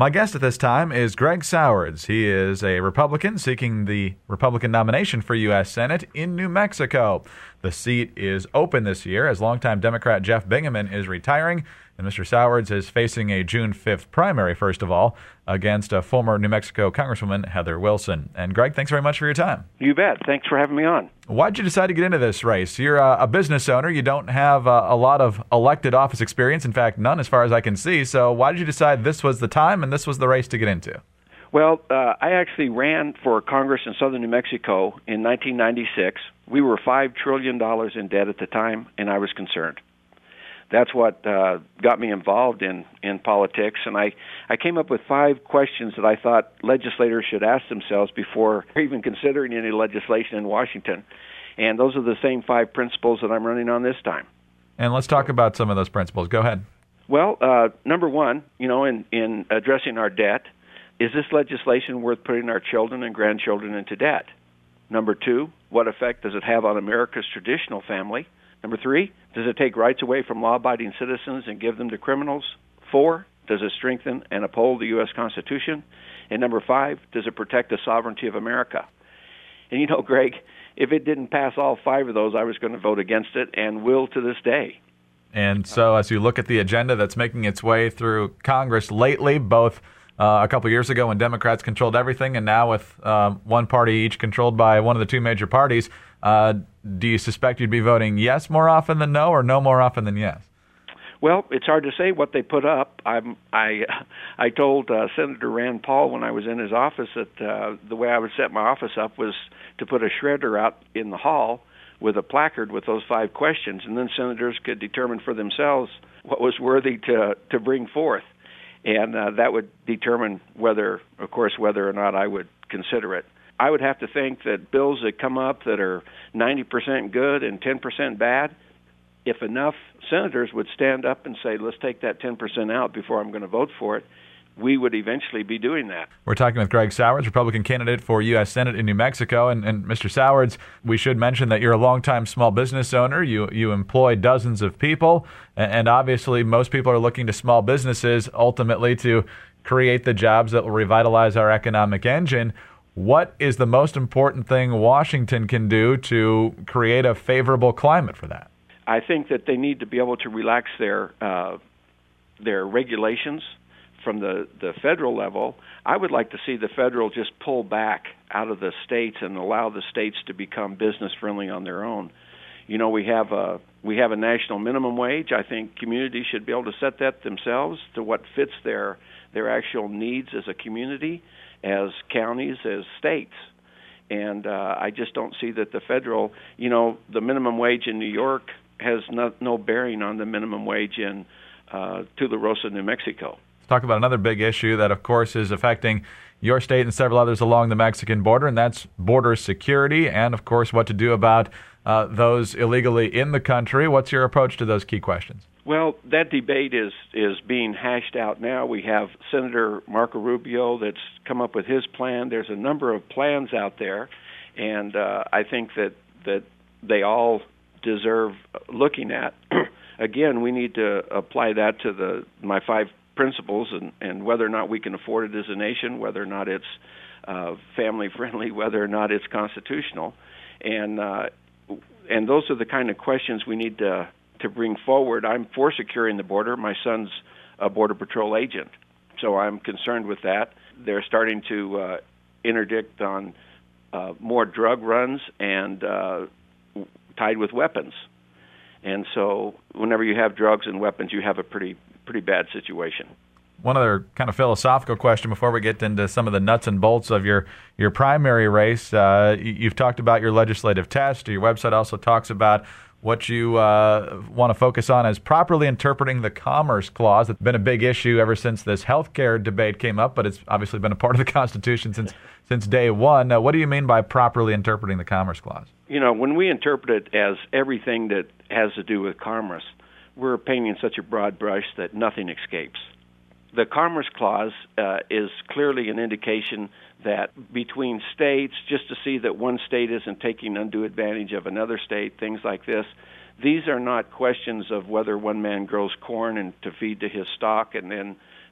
My guest at this time is Greg Sowards. He is a Republican seeking the Republican nomination for U.S. Senate in New Mexico. The seat is open this year as longtime Democrat Jeff Bingaman is retiring, and Mr. Sowards is facing a June 5th primary, first of all, against a former New Mexico Congresswoman, Heather Wilson. And Greg, thanks very much for your time. You bet. Thanks for having me on. Why'd you decide to get into this race? You're a business owner. You don't have a lot of elected office experience. In fact, none as far as I can see. So why did you decide this was the time and this was the race to get into? Well, I actually ran for Congress in southern New Mexico in 1996. We were $5 trillion in debt at the time, and I was concerned. That's what got me involved in politics, and I came up with 5 questions that I thought legislators should ask themselves before even considering any legislation in Washington. And those are the same 5 principles that I'm running on this time. And let's talk about some of those principles. Go ahead. Well, number one, in addressing our debt, is this legislation worth putting our children and grandchildren into debt? Number 2, what effect does it have on America's traditional family? Number 3, does it take rights away from law-abiding citizens and give them to criminals? 4, does it strengthen and uphold the U.S. Constitution? And number 5, does it protect the sovereignty of America? And Greg, if it didn't pass all 5 of those, I was going to vote against it and will to this day. And so as you look at the agenda that's making its way through Congress lately, both a couple years ago when Democrats controlled everything, and now with one party each controlled by one of the 2 major parties, do you suspect you'd be voting yes more often than no, or no more often than yes? Well, it's hard to say what they put up. I told Senator Rand Paul when I was in his office that the way I would set my office up was to put a shredder out in the hall with a placard with those 5 questions, and then senators could determine for themselves what was worthy to bring forth. And that would determine whether or not I would consider it. I would have to think that bills that come up that are 90% good and 10% bad, if enough senators would stand up and say, let's take that 10% out before I'm going to vote for it, we would eventually be doing that. We're talking with Greg Sowards, Republican candidate for U.S. Senate in New Mexico. And Mr. Sowards, we should mention that you're a longtime small business owner. You employ dozens of people. And obviously, most people are looking to small businesses ultimately to create the jobs that will revitalize our economic engine. What is the most important thing Washington can do to create a favorable climate for that? I think that they need to be able to relax their regulations from the federal level. I would like to see the federal just pull back out of the states and allow the states to become business friendly on their own. We have a national minimum wage. I think communities should be able to set that themselves to what fits their actual needs as a community, as counties, as states. And I just don't see that the federal, the minimum wage in New York has no bearing on the minimum wage in Tularosa, New Mexico. Talk about another big issue that, of course, is affecting your state and several others along the Mexican border, and that's border security and, of course, what to do about those illegally in the country. What's your approach to those key questions? Well, that debate is being hashed out now. We have Senator Marco Rubio that's come up with his plan. There's a number of plans out there, and I think that they all deserve looking at. Again, we need to apply that to my 5 principles and whether or not we can afford it as a nation, whether or not it's family-friendly, whether or not it's constitutional. And those are the kind of questions we need to bring forward. I'm for securing the border. My son's a Border Patrol agent, so I'm concerned with that. They're starting to interdict on more drug runs and tied with weapons. And so whenever you have drugs and weapons, you have a pretty bad situation. One other kind of philosophical question before we get into some of the nuts and bolts of your primary race. You've talked about your legislative test. Your website also talks about what you want to focus on as properly interpreting the Commerce Clause. It's been a big issue ever since this health care debate came up, but it's obviously been a part of the Constitution since day one. What do you mean by properly interpreting the Commerce Clause? When we interpret it as everything that has to do with commerce, we're painting such a broad brush that nothing escapes. The Commerce Clause is clearly an indication that between states, just to see that one state isn't taking undue advantage of another state, things like this, these are not questions of whether one man grows corn and to feed to his stock and then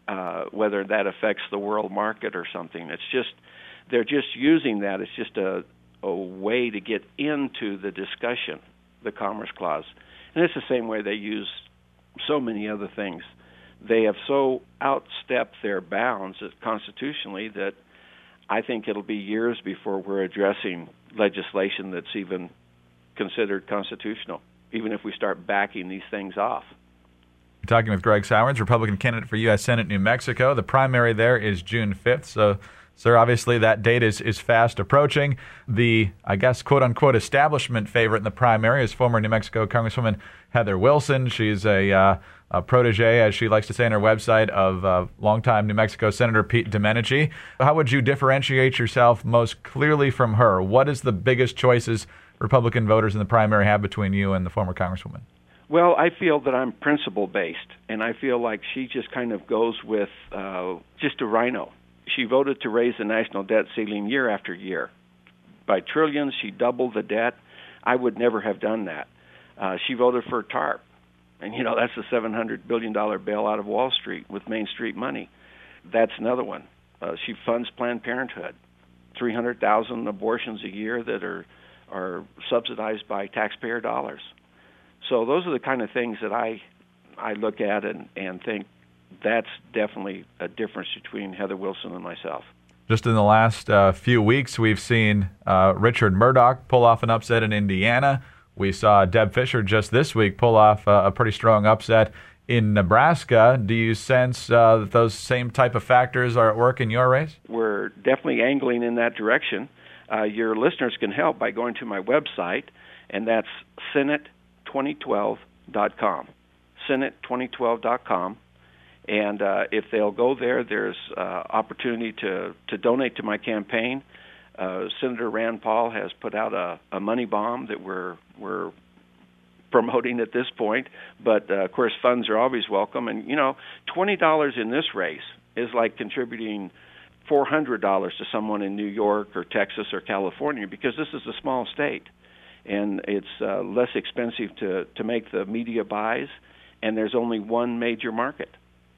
whether that affects the world market or something. It's just they're just using that. It's just a way to get into the discussion, the Commerce Clause. And it's the same way they use so many other things. They have so outstepped their bounds constitutionally that I think it'll be years before we're addressing legislation that's even considered constitutional, even if we start backing these things off. We're talking with Greg Sowards, Republican candidate for U.S. Senate, New Mexico. The primary there is June 5th, so, sir, obviously that date is fast approaching. The, I guess, quote-unquote establishment favorite in the primary is former New Mexico Congresswoman Heather Wilson. She's a protege, as she likes to say on her website, of longtime New Mexico Senator Pete Domenici. How would you differentiate yourself most clearly from her? What is the biggest choices Republican voters in the primary have between you and the former Congresswoman? Well, I feel that I'm principle-based, and I feel like she just kind of goes with just a rhino. She voted to raise the national debt ceiling year after year. By trillions, she doubled the debt. I would never have done that. She voted for TARP, and, that's a $700 billion bailout of Wall Street with Main Street money. That's another one. She funds Planned Parenthood, 300,000 abortions a year that are subsidized by taxpayer dollars. So those are the kind of things that I look at and think that's definitely a difference between Heather Wilson and myself. Just in the last few weeks, we've seen Richard Murdoch pull off an upset in Indiana. We saw Deb Fischer just this week pull off a pretty strong upset in Nebraska. Do you sense that those same type of factors are at work in your race? We're definitely angling in that direction. Your listeners can help by going to my website, and that's Senate2012.com. Senate2012.com. And if they'll go there, there's opportunity to donate to my campaign. Senator Rand Paul has put out a money bomb that we're promoting at this point. But, of course, funds are always welcome. And, $20 in this race is like contributing $400 to someone in New York or Texas or California, because this is a small state. And it's less expensive to make the media buys, and there's only one major market.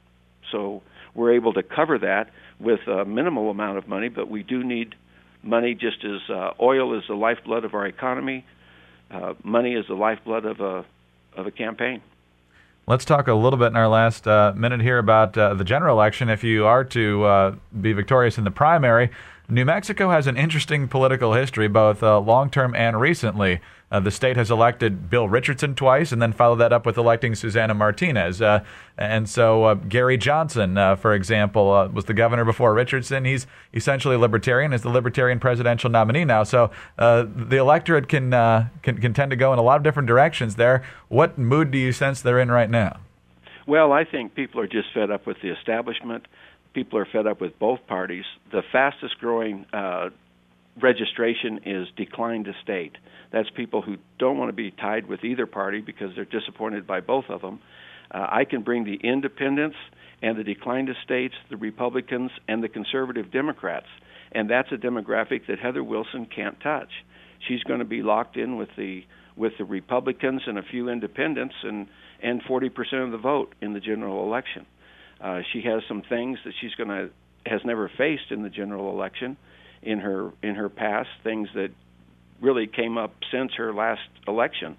So we're able to cover that with a minimal amount of money, but we do need money, just as oil is the lifeblood of our economy. Money is the lifeblood of a campaign. Let's talk a little bit in our last minute here about the general election. If you are to be victorious in the primary, New Mexico has an interesting political history, both long-term and recently. The state has elected Bill Richardson twice, and then followed that up with electing Susana Martinez. And so Gary Johnson, for example, was the governor before Richardson. He's essentially libertarian, is the libertarian presidential nominee now. So the electorate can tend to go in a lot of different directions there. What mood do you sense they're in right now? Well, I think people are just fed up with the establishment. People are fed up with both parties. The fastest growing registration is decline to state. That's people who don't want to be tied with either party because they're disappointed by both of them. I can bring the independents and the decline to states, the Republicans, and the conservative Democrats. And that's a demographic that Heather Wilson can't touch. She's going to be locked in with the Republicans and a few independents and 40% of the vote in the general election. She has some things that has never faced in the general election in her past, things that really came up since her last election,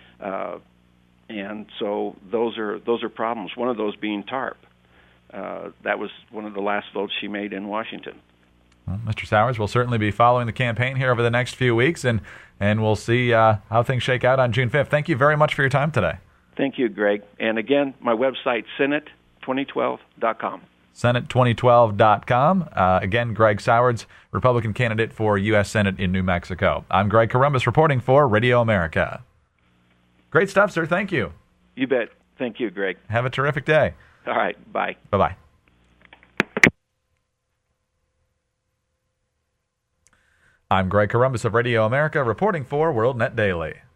and so those are problems. One of those being TARP. That was one of the last votes she made in Washington. Well, Mr. Sowards, we'll certainly be following the campaign here over the next few weeks, and we'll see how things shake out on June 5th. Thank you very much for your time today. Thank you, Greg. And again, my website, Senate2012.com. Senate2012.com. Again, Greg Sowards, Republican candidate for U.S. Senate in New Mexico. I'm Greg Corombos reporting for Radio America. Great stuff, sir. Thank you. You bet. Thank you, Greg. Have a terrific day. All right. Bye. Bye-bye. I'm Greg Corombos of Radio America reporting for WorldNet Daily.